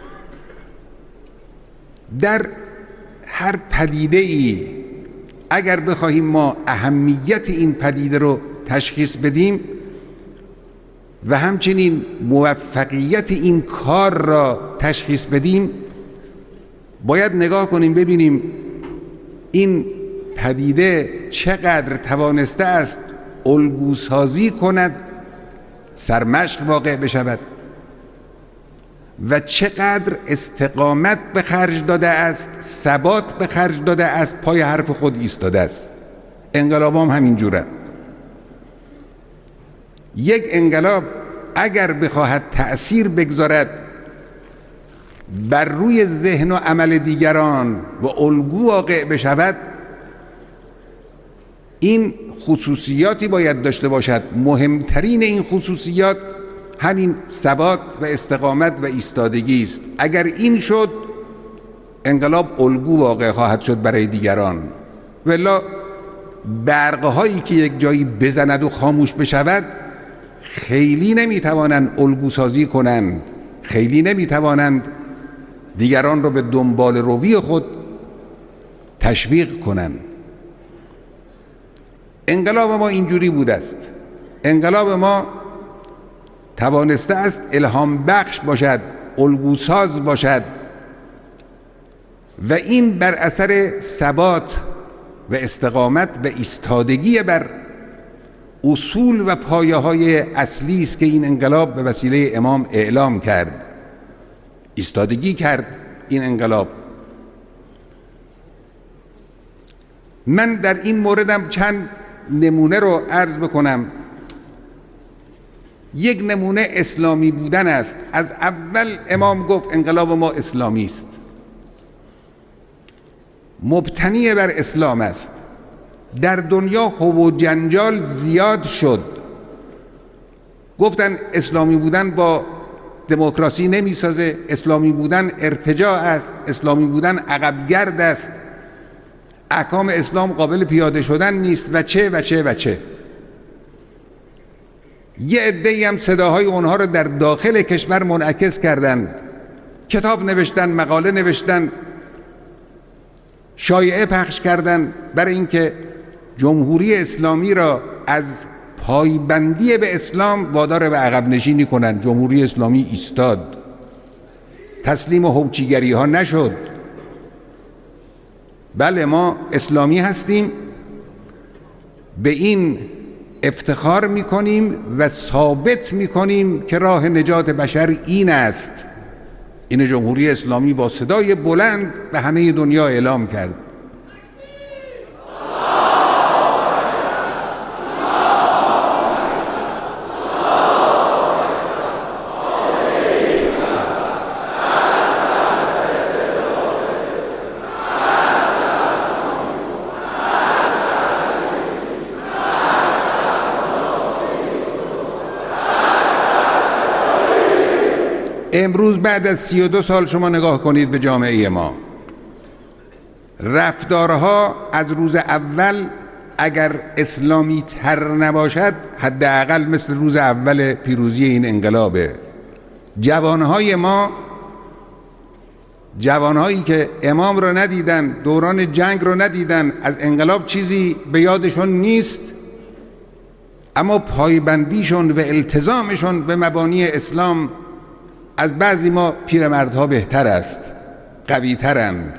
در هر پدیده ای اگر بخواهیم ما اهمیت این پدیده رو تشخیص بدیم و همچنین موفقیت این کار را تشخیص بدیم، باید نگاه کنیم ببینیم این پدیده چقدر توانسته است الگوسازی کند، سرمشق واقع بشود و چقدر استقامت به خرج داده است، ثبات به خرج داده است، پای حرف خود ایستاده است. انقلاب هم همین جوره. یک انقلاب اگر بخواهد تأثیر بگذارد بر روی ذهن و عمل دیگران و الگو واقع بشود، این خصوصیاتی باید داشته باشد. مهمترین این خصوصیات همین ثبات و استقامت و ایستادگی است. اگر این شد، انقلاب الگو واقع خواهد شد برای دیگران. والا برق‌هایی که یک جایی بزند و خاموش بشود خیلی نمیتوانند الگو سازی کنند، خیلی نمیتوانند دیگران رو به دنبال روی خود تشویق کنند. انقلاب ما اینجوری بوده است. انقلاب ما توانسته است الهام بخش باشد، الگوساز باشد و این بر اثر ثبات و استقامت و ایستادگی بر اصول و پایه های اصلی است که این انقلاب به وسیله امام اعلام کرد. ایستادگی کرد این انقلاب. من در این موردم چند نمونه رو عرض بکنم. یک نمونه اسلامی بودن است. از اول امام گفت انقلاب ما اسلامی است، مبتنی بر اسلام است. در دنیا هو و جنجال زیاد شد، گفتن اسلامی بودن با دموکراسی نمیسازه، اسلامی بودن ارتجاع است، اسلامی بودن عقبگرد است، احکام اسلام قابل پیاده شدن نیست و چه و چه و چه. یه عده‌ای هم صداهای اونها رو در داخل کشور منعکس کردند، کتاب نوشتن، مقاله نوشتن، شایعه پخش کردند برای اینکه جمهوری اسلامی را از پایبندی به اسلام وادار به عقب نشینی کنند. جمهوری اسلامی ایستاد، تسلیم هوچیگری ها نشد. بله ما اسلامی هستیم، به این افتخار میکنیم و ثابت میکنیم که راه نجات بشر این است. این جمهوری اسلامی با صدای بلند به همه دنیا اعلام کرد. امروز بعد از سی و دو سال شما نگاه کنید به جامعه ما، رفتارها از روز اول اگر اسلامی تر نباشد حداقل مثل روز اول پیروزی این انقلابه. جوانهای ما، جوانهایی که امام رو ندیدن، دوران جنگ رو ندیدن، از انقلاب چیزی به یادشون نیست، اما پایبندیشون و التزامشون به مبانی اسلام از بعضی ما پیرمردها بهتر است، قوی‌ترند.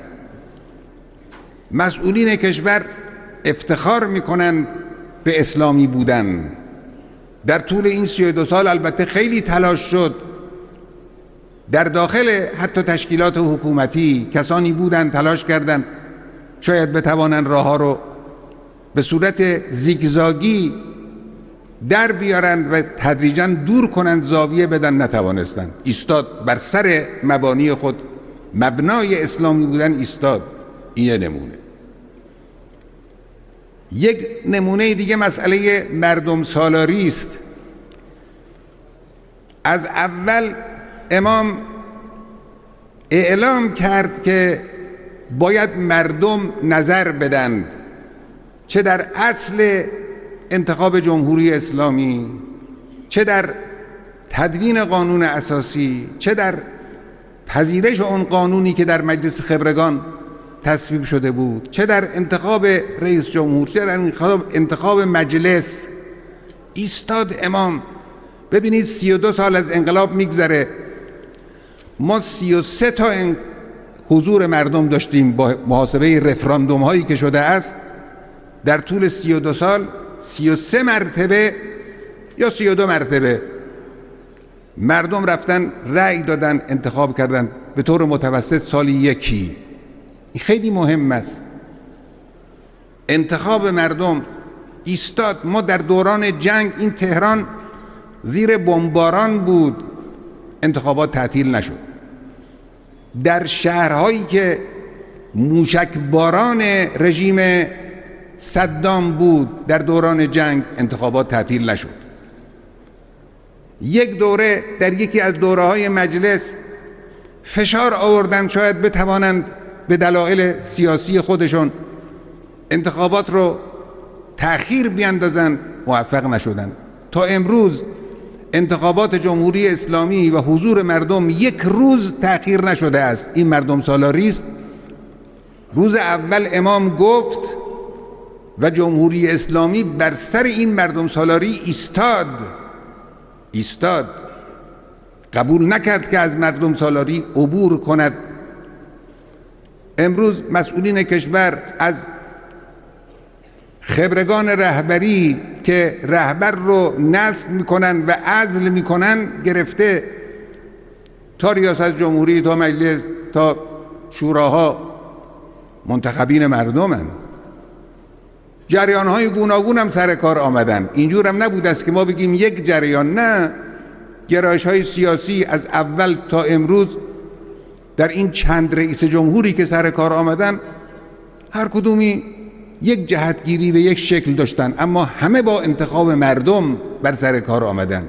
مسئولین کشور افتخار میکنند به اسلامی بودن. در طول این سی و دو سال البته خیلی تلاش شد، در داخل حتی تشکیلات حکومتی کسانی بودن تلاش کردند شاید بتوانند راه ها رو به صورت زیگزاگی در بیارن و تدریجاً دور کنند، زاویه بدن، نتوانستند. ایستاد بر سر مبانی خود، مبنای اسلامی بودن ایستاد. این یه نمونه. یک نمونه دیگه مسئله مردم سالاری است. از اول امام اعلام کرد که باید مردم نظر بدند، چه در اصل انتخاب جمهوری اسلامی، چه در تدوین قانون اساسی، چه در پذیرش اون قانونی که در مجلس خبرگان تصویب شده بود، چه در انتخاب رئیس جمهور، چه در انتخاب مجلس. ایستاد امام. ببینید سی و دو سال از انقلاب میگذره، ما سی و سه تا حضور مردم داشتیم با محاسبه رفراندوم هایی که شده است. در طول سی و دو سال سی و سه مرتبه یا سی و دو مرتبه مردم رفتن رأی دادن، انتخاب کردن، به طور متوسط سالی یکی. این خیلی مهم است. انتخاب مردم ایستاد. ما در دوران جنگ این تهران زیر بمباران بود، انتخابات تعطیل نشد. در شهرهایی که موشکباران رژیم صدام بود در دوران جنگ انتخابات تعطیل نشد. یک دوره در یکی از دوره‌های مجلس فشار آوردن شاید بتوانند به دلایل سیاسی خودشون انتخابات رو تأخیر بیاندازن، موفق نشدن. تا امروز انتخابات جمهوری اسلامی و حضور مردم یک روز تأخیر نشده است. این مردم سالاری است. روز اول امام گفت و جمهوری اسلامی بر سر این مردم سالاری ایستاد. ایستاد. قبول نکرد که از مردم سالاری عبور کند. امروز مسئولین کشور از خبرگان رهبری که رهبر رو نصب میکنن و عزل میکنن گرفته تا ریاست جمهوری، تا مجلس، تا شوراها منتخبین مردمن. جریانهای گوناگون هم سر کار آمدن. اینجور هم نبود است که ما بگیم یک جریان، نه، گرایش‌های سیاسی از اول تا امروز در این چند رئیس جمهوری که سر کار آمدن هر کدومی یک جهتگیری به یک شکل داشتن، اما همه با انتخاب مردم بر سر کار آمدن.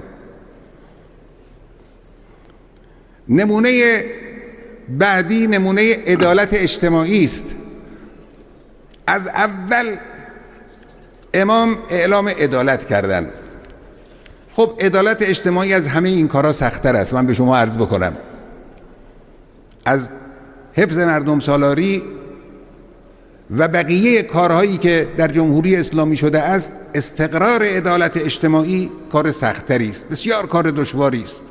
نمونه بعدی نمونه عدالت اجتماعی است. از اول امام اعلام عدالت کردند. خب عدالت اجتماعی از همه این کارها سخت‌تر است. من به شما عرض بکنم، از حفظ مردم سالاری و بقیه کارهایی که در جمهوری اسلامی شده است، استقرار عدالت اجتماعی کار سخت‌تری است، بسیار کار دشواری است.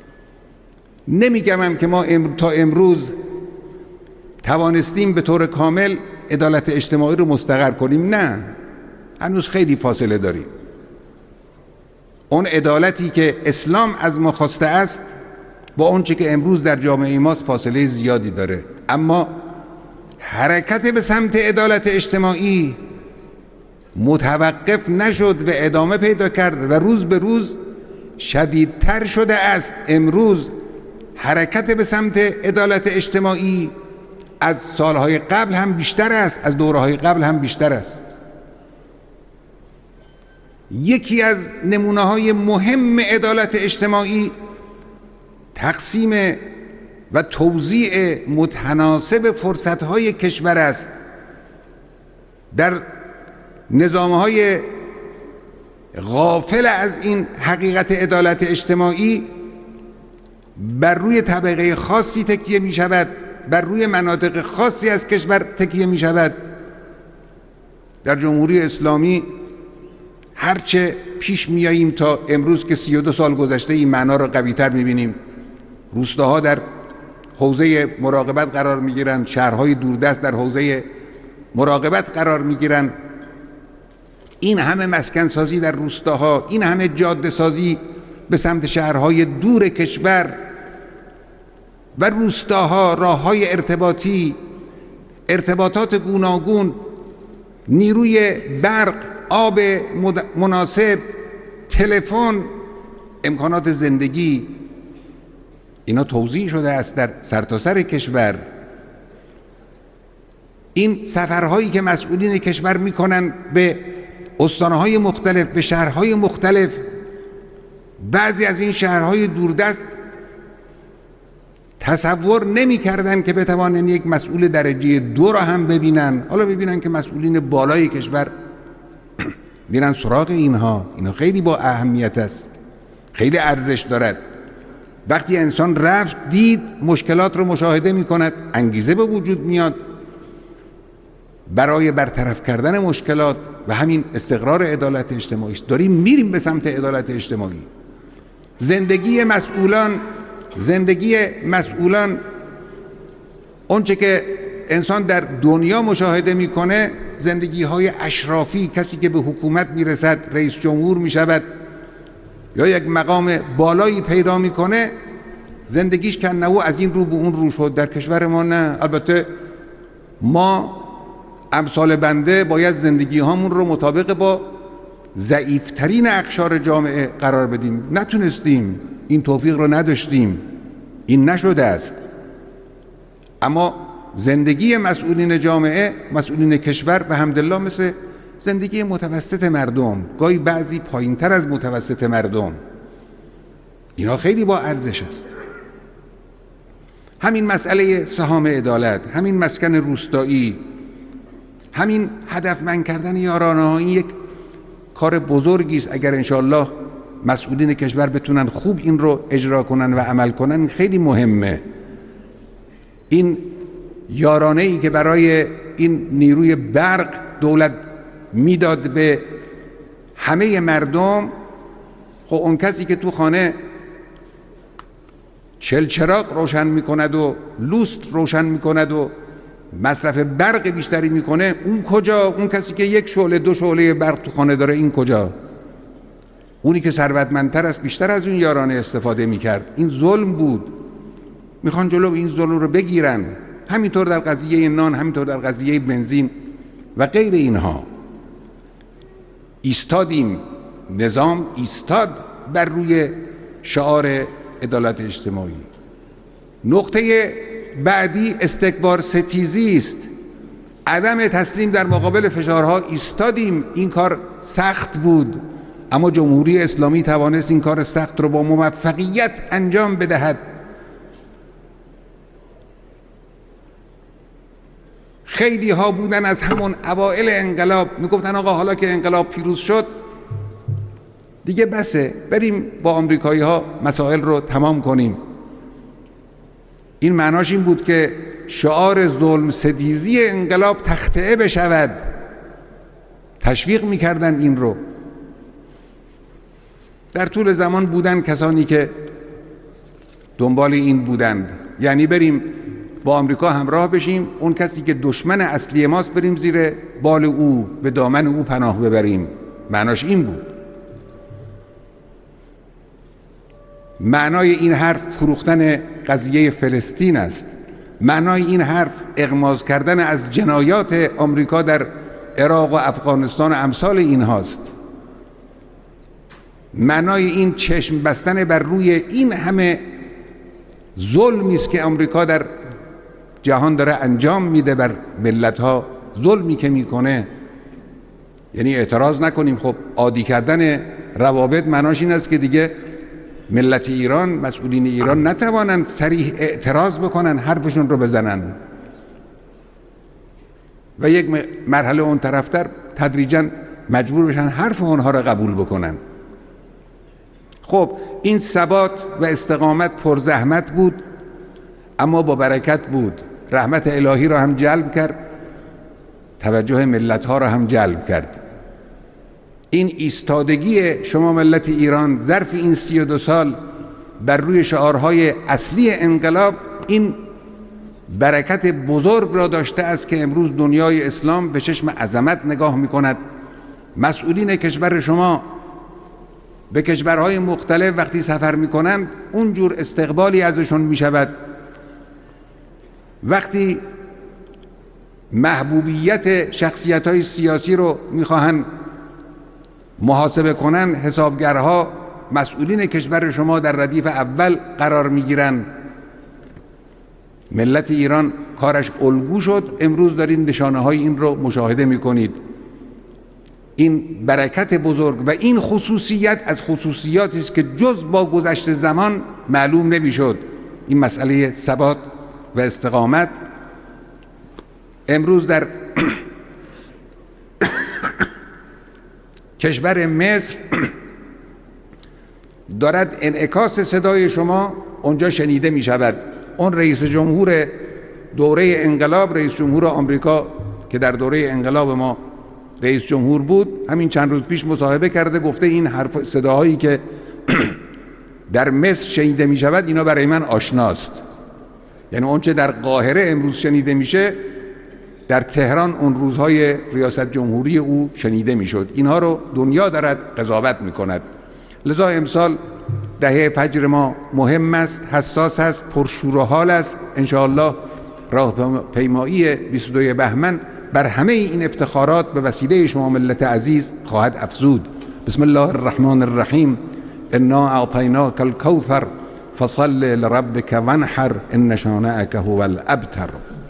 نمیگم که ما امر... تا امروز توانستیم به طور کامل عدالت اجتماعی رو مستقر کنیم، نه، هنوز خیلی فاصله داریم. اون عدالتی که اسلام از ما خواسته است با اون چه که امروز در جامعه ماست فاصله زیادی داره. اما حرکت به سمت عدالت اجتماعی متوقف نشد و ادامه پیدا کرد و روز به روز شدیدتر شده است. امروز حرکت به سمت عدالت اجتماعی از سالهای قبل هم بیشتر است، از دوره‌های قبل هم بیشتر است. یکی از نمونه‌های مهم عدالت اجتماعی تقسیم و توزیع متناسب فرصت‌های کشور است. در نظام‌های غافل از این حقیقت عدالت اجتماعی بر روی طبقه خاصی تکیه می شود، بر روی مناطق خاصی از کشور تکیه می شود. در جمهوری اسلامی هرچه پیش میاییم تا امروز که سی و دو سال گذشته این معنا را قوی‌تر می‌بینیم. روستاها در حوزه مراقبت قرار می‌گیرند، شهرهای دوردست در حوزه مراقبت قرار می‌گیرند. این همه مسکن سازی در روستاها، این همه جاده سازی به سمت شهرهای دور کشور و روستاها، راههای ارتباطی، ارتباطات گوناگون، نیروی برق، آب مناسب، تلفن، امکانات زندگی، اینا توزیع شده است در سرتاسر کشور. این سفرهایی که مسئولین کشور میکنن به استانهای مختلف، به شهرهای مختلف، بعضی از این شهرهای دوردست تصور نمی کردن که بتوانن یک مسئول درجه دو را هم ببینن. حالا ببینن که مسئولین بالای کشور میرن سراغ اینها. اینا خیلی با اهمیت است، خیلی ارزش دارد. وقتی انسان رفت دید، مشکلات رو مشاهده می کند، انگیزه به وجود میاد برای برطرف کردن مشکلات و همین استقرار عدالت اجتماعی است. داریم میریم به سمت عدالت اجتماعی. زندگی مسئولان زندگی مسئولان اونچه که انسان در دنیا مشاهده میکنه، زندگی های اشرافی، کسی که به حکومت میرسد، رئیس جمهور میشود یا یک مقام بالایی پیدا میکنه، زندگیش کنه‌و از این رو به اون رو شد. در کشور ما نه. البته ما امثال بنده باید زندگی هامون رو مطابق با ضعیفترین اقشار جامعه قرار بدیم. نتونستیم، این توفیق رو نداشتیم، این نشده است. اما زندگی مسئولین جامعه، مسئولین کشور به حمدالله مثل زندگی متوسط مردم، گاهی بعضی پایینتر از متوسط مردم. اینا خیلی با ارزش است. همین مسئله سهام عدالت، همین مسکن روستایی، همین هدفمند کردن یارانه ها، این یک کار بزرگی است. اگر انشاءالله مسئولین کشور بتونن خوب این رو اجرا کنن و عمل کنن، خیلی مهمه. این یارانه ای که برای این نیروی برق دولت میداد به همه مردم، خب اون کسی که تو خانه چلچراغ روشن میکند و لوست روشن میکند و مصرف برق بیشتری میکنه، اون کجا؟ اون کسی که یک شعله دو شعله برق تو خانه داره، این کجا؟ اونی که ثروتمندتر است بیشتر از اون یارانه استفاده میکرد. این ظلم بود. میخوان جلو این ظلم رو بگیرن. همینطور در قضیه نان، همینطور در قضیه بنزین و غیر اینها. ایستادیم، نظام ایستاد بر روی شعار عدالت اجتماعی. نقطه بعدی استکبار ستیزی است. عدم تسلیم در مقابل فشارها ایستادیم. این کار سخت بود، اما جمهوری اسلامی توانست این کار سخت رو با موفقیت انجام بدهد. خیلی ها بودن از همون اوائل انقلاب میگفتن آقا حالا که انقلاب پیروز شد دیگه بسه، بریم با آمریکایی ها مسائل رو تمام کنیم. این معناش این بود که شعار ظلم ستیزی انقلاب تخطئه بشود. تشویق میکردن این رو. در طول زمان بودن کسانی که دنبال این بودند، یعنی بریم با آمریکا همراه بشیم، اون کسی که دشمن اصلی ماست بریم زیر بال او، به دامن او پناه ببریم. معناش این بود. معنای این حرف فروختن قضیه فلسطین است. معنای این حرف اغماض کردن از جنایات آمریکا در عراق و افغانستان و امثال این هاست. معنای این چشم بستن بر روی این همه ظلمی است که آمریکا در جهان داره انجام میده بر ملت‌ها. ظلمی که میکنه، یعنی اعتراض نکنیم. خب عادی کردن روابط معناش این است که دیگه ملت ایران، مسئولین ایران نتوانند صریح اعتراض بکنن، حرفشون رو بزنن و یک مرحله اون طرفتر تدریجاً مجبور بشن حرف اونها رو قبول بکنن. خب این ثبات و استقامت پر زحمت بود اما با برکت بود، رحمت الهی را هم جلب کرد، توجه ملت ها را هم جلب کرد. این ایستادگی شما ملت ایران ظرف این سی و دو سال بر روی شعارهای اصلی انقلاب این برکت بزرگ را داشته است که امروز دنیای اسلام به چشم عظمت نگاه می‌کند. مسئولین کشور شما به کشورهای مختلف وقتی سفر می‌کنند اونجور استقبالی ازشون می‌شود. وقتی محبوبیت شخصیت‌های سیاسی رو می‌خواهند محاسبه کنن، حسابگرها مسئولین کشور شما در ردیف اول قرار میگیرن. ملت ایران کارش الگو شد، امروز دارین نشانه های این رو مشاهده میکنید. این برکت بزرگ و این خصوصیت از خصوصیاتی است که جز با گذشت زمان معلوم نمیشد. این مسئله ثبات و استقامت امروز در کشور مصر دارد انعکاس صدای شما اونجا شنیده می شود. اون رئیس جمهور دوره انقلاب، رئیس جمهور آمریکا که در دوره انقلاب ما رئیس جمهور بود، همین چند روز پیش مصاحبه کرده، گفته این حرف صداهایی که در مصر شنیده می شود اینا برای من آشناست. یعنی اونچه در قاهره امروز شنیده میشه در تهران اون روزهای ریاست جمهوری او شنیده میشد. اینها رو دنیا دارد قضاوت میکند. لذا امسال دهه فجر ما مهم است، حساس است، پرشور و حال است. انشاءالله راهپیمایی بیست و دوم بهمن بر همه این افتخارات به وسیله شما ملت عزیز خواهد افزود. بسم الله الرحمن الرحیم. انا اعطیناک الکوثر فصل لربک وانحر ان شانئک هو الابتر.